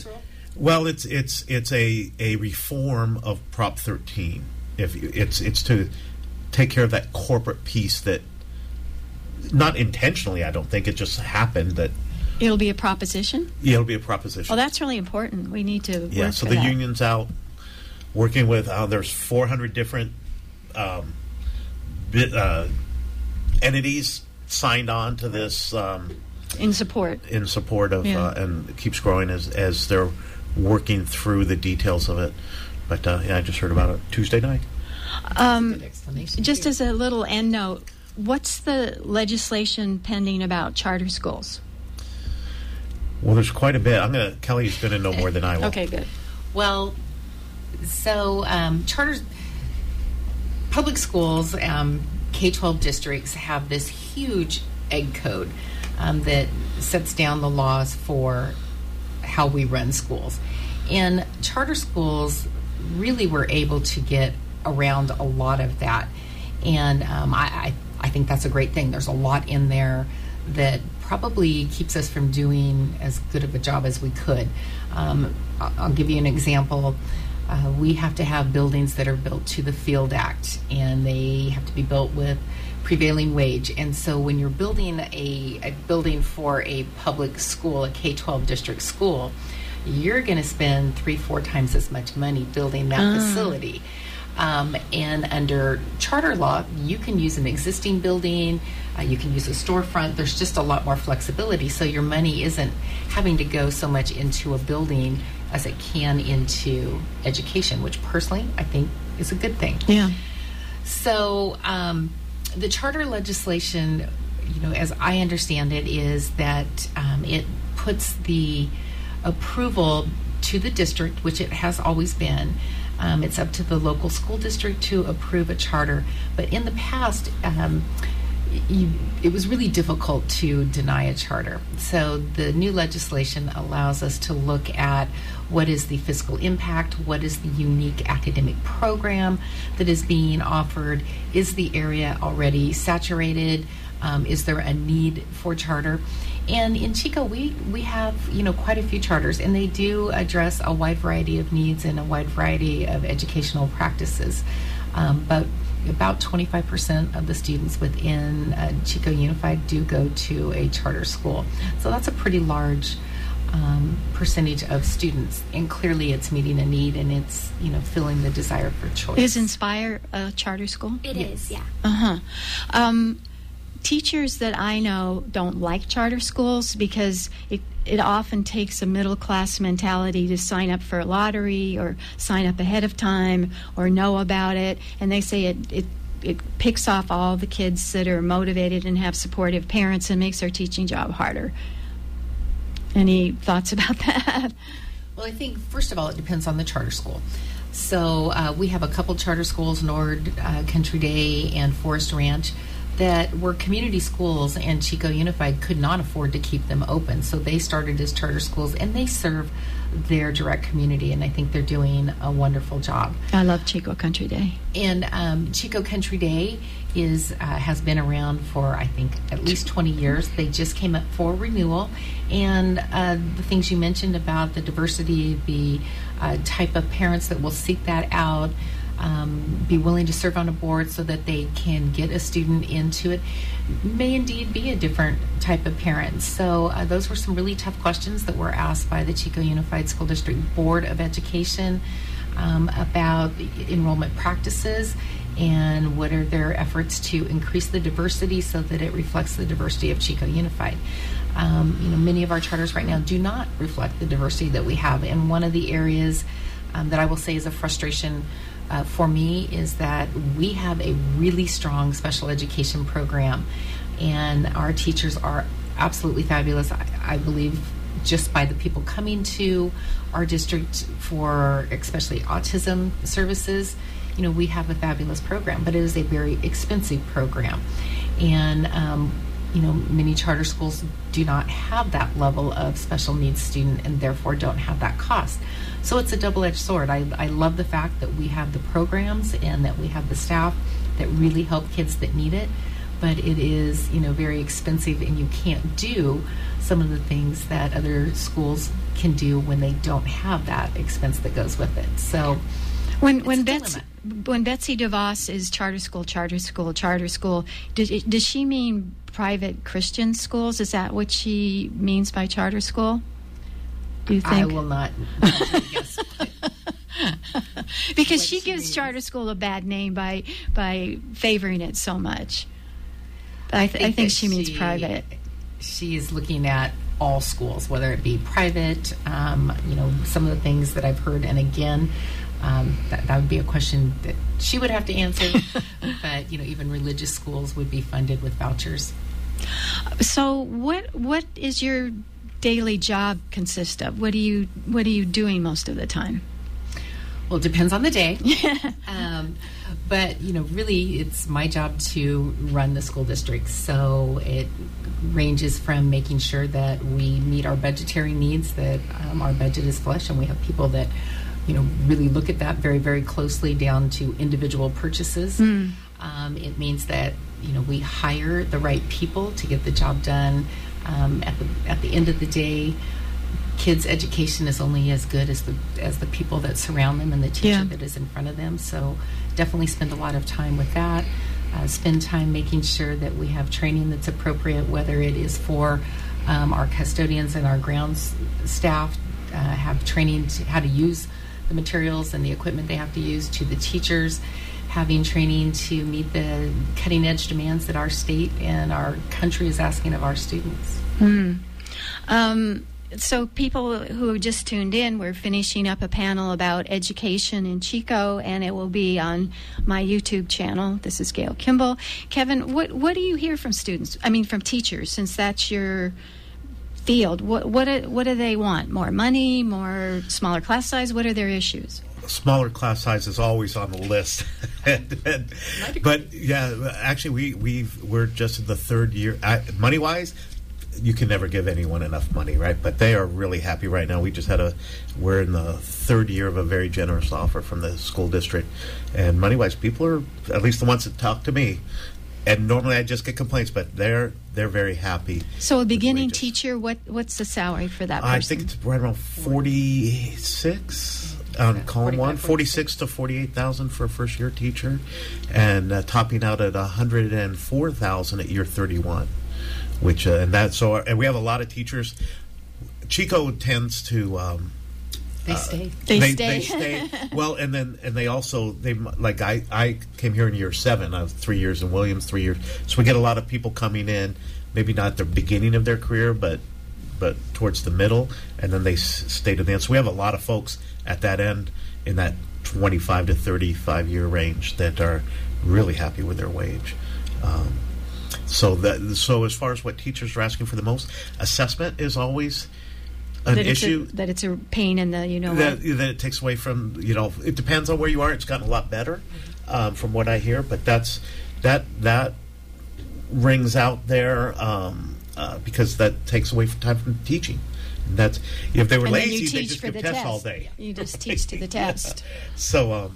a reform of Prop 13. It's to take care of that corporate piece that, not intentionally, I don't think, it just happened that. It'll be a proposition? Yeah, it'll be a proposition. Well, that's really important. We need to work so the union's out working with, there's 400 different entities signed on to this in support of and it keeps growing as they're working through the details of it. But I just heard about it Tuesday night. Just as a little end note, what's the legislation pending about charter schools? Well, there's quite a bit. Kelly's going to know more than I will. Okay, good. Well, so charters, public schools, K-12 districts have this huge egg code that sets down the laws for how we run schools. And charter schools really were able to get around a lot of that. And I think that's a great thing. There's a lot in there that probably keeps us from doing as good of a job as we could. I'll give you an example. We have to have buildings that are built to the Field Act, and they have to be built with prevailing wage. And so when you're building a building for a public school, a K-12 district school, you're going to spend 3-4 times as much money building that facility. And under charter law, you can use an existing building, you can use a storefront. There's just a lot more flexibility, so your money isn't having to go so much into a building as it can into education, which personally I think is a good thing. Yeah. So the charter legislation, as I understand it, is that it puts the approval to the district, which it has always been. It's up to the local school district to approve a charter. But in the past, it was really difficult to deny a charter. So the new legislation allows us to look at what is the fiscal impact, what is the unique academic program that is being offered, is the area already saturated, is there a need for charter? And in Chico, we have quite a few charters, and they do address a wide variety of needs and a wide variety of educational practices. But about 25% of the students within Chico Unified do go to a charter school. So that's a pretty large percentage of students, and clearly it's meeting a need, and it's filling the desire for choice. Is Inspire a charter school? It is, yeah. Teachers that I know don't like charter schools because it often takes a middle-class mentality to sign up for a lottery or sign up ahead of time or know about it, and they say it picks off all the kids that are motivated and have supportive parents and makes their teaching job harder. Any thoughts about that? Well, I think, first of all, it depends on the charter school. So we have a couple charter schools, Nord, Country Day, and Forest Ranch, that were community schools, and Chico Unified could not afford to keep them open. So they started as charter schools, and they serve their direct community, and I think they're doing a wonderful job. I love Chico Country Day. And Chico Country Day has been around for, I think, at least 20 years. They just came up for renewal, and the things you mentioned about the diversity, the type of parents that will seek that out, be willing to serve on a board so that they can get a student into it, may indeed be a different type of parent. So those were some really tough questions that were asked by the Chico Unified School District Board of Education about enrollment practices and what are their efforts to increase the diversity so that it reflects the diversity of Chico Unified. Many of our charters right now do not reflect the diversity that we have, and one of the areas that I will say is a frustration for me is that we have a really strong special education program, and our teachers are absolutely fabulous. I believe just by the people coming to our district for especially autism services, we have a fabulous program, but it is a very expensive program. And, many charter schools do not have that level of special needs student and therefore don't have that cost. So it's a double-edged sword. I love the fact that we have the programs and that we have the staff that really help kids that need it, but it is, very expensive, and you can't do some of the things that other schools can do when they don't have that expense that goes with it. So when Betsy DeVos is charter school, does she mean private Christian schools? Is that what she means by charter school? Do you think? I will not guess. Because she gives charter school a bad name by favoring it so much. I think she means private. She is looking at all schools, whether it be private, some of the things that I've heard, and again, that would be a question that she would have to answer. But even religious schools would be funded with vouchers. So, what is your daily job consist of? What are you doing most of the time? Well, it depends on the day. But really, it's my job to run the school district. So it ranges from making sure that we meet our budgetary needs, that our budget is flush, and we have people that really look at that very, very closely down to individual purchases. It means that we hire the right people to get the job done. At the end of the day, kids' education is only as good as the people that surround them and the teacher that is in front of them. So definitely spend a lot of time with that. Spend time making sure that we have training that's appropriate, whether it is for our custodians and our grounds staff, have training to how to use the materials and the equipment they have to use, to the teachers having training to meet the cutting edge demands that our state and our country is asking of our students. So people who just tuned in, we're finishing up a panel about education in Chico, and it will be on my YouTube channel. This is Gail Kimball. Kevin, what do you hear from students? I mean, from teachers, since that's your field. What do they want? More money? More smaller class size? What are their issues? Smaller class size is always on the list. But yeah, actually we're just in the third year. Money wise, you can never give anyone enough money, right? But they are really happy right now. We're in the third year of a very generous offer from the school district, and money wise, people are, at least the ones that talk to me, and normally I just get complaints, but they're very happy. So a beginning teacher, what's the salary for that person? I think it's right around 46 on column 1, 46 to 48,000 for a first year teacher, and topping out at 104,000 at year 31. Which and we have a lot of teachers. Chico tends to they stay. They stay. Well, and they also like I came here in year 7. I was 3 years in Williams, 3 years. So we get a lot of people coming in, maybe not at the beginning of their career, but towards the middle, and then they stay to the end. So we have a lot of folks at that end in that 25 to 35 year range that are really happy with their wage. So as far as what teachers are asking for the most, assessment is always an issue. That it's a pain in the, that it takes away from, it depends on where you are. It's gotten a lot better from what I hear, but that rings out there because that takes away from time from teaching. And that's, if they were lazy, they just give tests all day. You just teach to the test. So,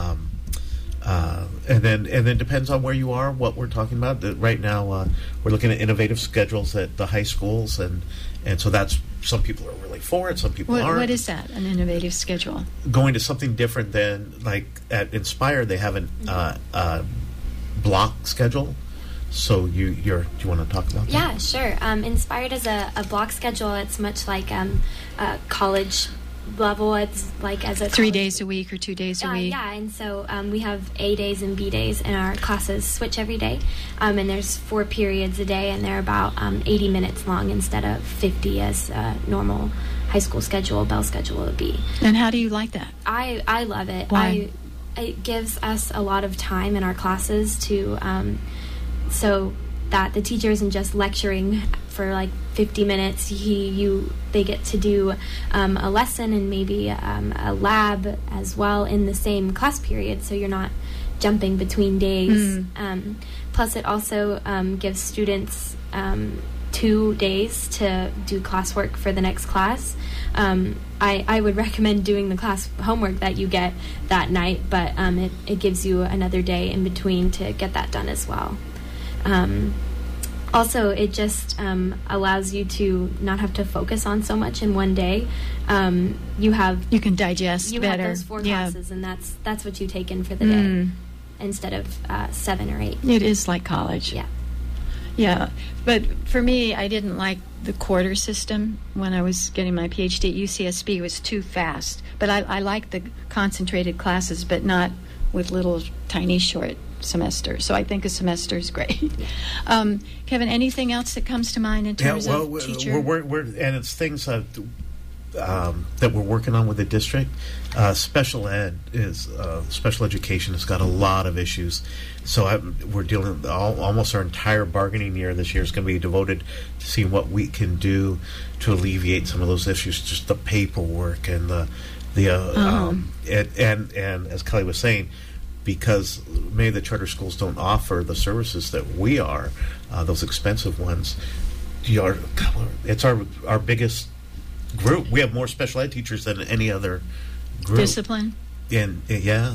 and then depends on where you are, what we're talking about. Right now, we're looking at innovative schedules at the high schools, and so that's, some people are really for it, some people aren't. What is that, an innovative schedule? Going to something different than, like at Inspire, they have a block schedule. So do you want to talk about that? Yeah, sure. Inspire does a block schedule. It's much like college level. It's like as a 3 days a week or 2 days a week. Yeah, and so we have A days and B days, and our classes switch every day. And there's 4 periods a day, and they're about 80 minutes long instead of 50 as a normal high school schedule, bell schedule would be. And how do you like that? I love it. Why? It gives us a lot of time in our classes to so that the teacher isn't just lecturing for like 50 minutes. They get to do a lesson and maybe a lab as well in the same class period, so you're not jumping between days. Plus, it also gives students 2 days to do classwork for the next class. I would recommend doing the class homework that you get that night, but it gives you another day in between to get that done as well. Also, it just allows you to not have to focus on so much in one day. You can digest better. Have those 4 classes, and that's what you take in for the day instead of 7 or 8. It is like college. Yeah. But for me, I didn't like the quarter system when I was getting my PhD at UCSB. It was too fast. But I like the concentrated classes, but not with little tiny short semester. So I think a semester is great. Kevin, anything else that comes to mind in terms of teacher? We're and it's things that we're working on with the district. Special education has got a lot of issues. So we're dealing almost our entire bargaining year this year is going to be devoted to seeing what we can do to alleviate some of those issues, just the paperwork and and as Kelly was saying, because many of the charter schools don't offer the services that we are, those expensive ones. It's our biggest group. We have more special ed teachers than any other group. Discipline? And their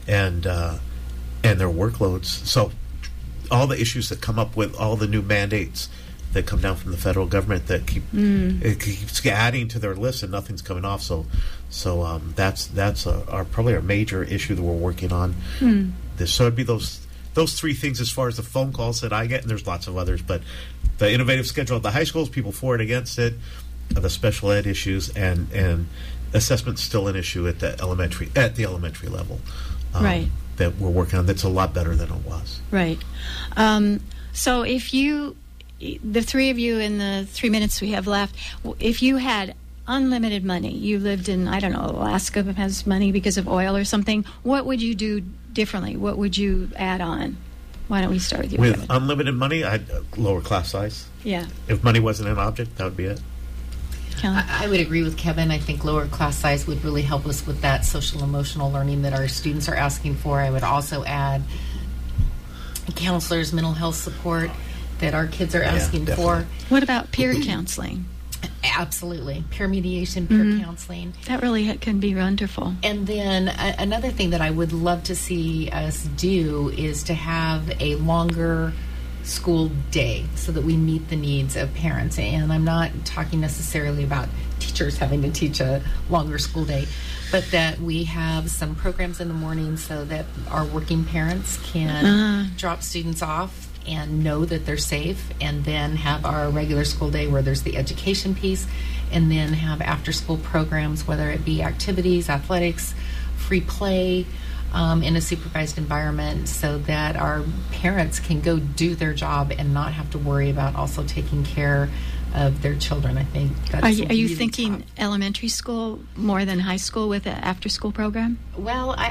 workloads. So all the issues that come up with all the new mandates that come down from the federal government that it keeps adding to their list and nothing's coming off. So that's probably our major issue that we're working on. So it'd be those 3 things as far as the phone calls that I get, and there's lots of others. But the innovative schedule at the high schools, people for and against it, the special ed issues, and assessment's still an issue at the elementary level. Right. That we're working on. That's a lot better than it was. Right. So if the 3 of you in the 3 minutes we have left, if you had unlimited money, you lived in, I don't know, Alaska has money because of oil or something, what would you do differently? What would you add on? Why don't we start with you, With Kevin? unlimited money, I'd lower class size. Yeah. If money wasn't an object, that would be it. Kelly? I would agree with Kevin. I think lower class size would really help us with that social emotional learning that our students are asking for. I would also add counselors, mental health support that our kids are asking for. What about peer counseling? Absolutely. Peer mediation, peer counseling. That really can be wonderful. And then another thing that I would love to see us do is to have a longer school day so that we meet the needs of parents. And I'm not talking necessarily about teachers having to teach a longer school day, but that we have some programs in the morning so that our working parents can drop students off and know that they're safe, and then have our regular school day where there's the education piece, and then have after school programs, whether it be activities, athletics, free play, in a supervised environment, so that our parents can go do their job and not have to worry about also taking care of their children. I think that's Are you really thinking tough. Elementary school more than high school with an after school program? Well,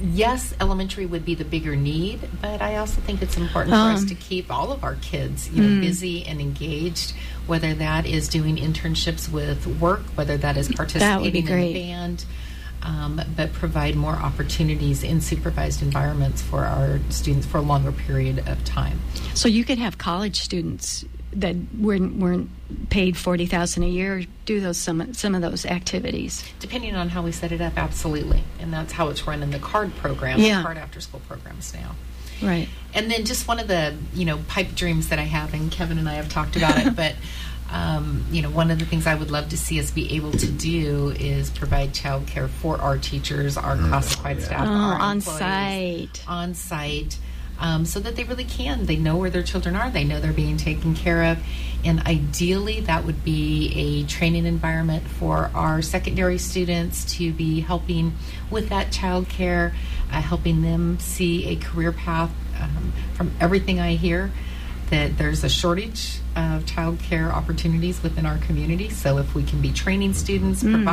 yes, elementary would be the bigger need, but I also think it's important for us to keep all of our kids, busy and engaged, whether that is doing internships with work, whether that is participating in the band, but provide more opportunities in supervised environments for our students for a longer period of time. So you could have college students that weren't paid $40,000 a year do those some of those activities. Depending on how we set it up, absolutely, and that's how it's run in the CARD program, the CARD after school programs now. Right. And then just one of the pipe dreams that I have, and Kevin and I have talked about it, but one of the things I would love to see us be able to do is provide child care for our teachers, our classified staff, our employees, on site. So that they really can. They know where their children are. They know they're being taken care of. And ideally, that would be a training environment for our secondary students to be helping with that child care, helping them see a career path. From everything I hear, that there's a shortage of child care opportunities within our community. So if we can be training students, providing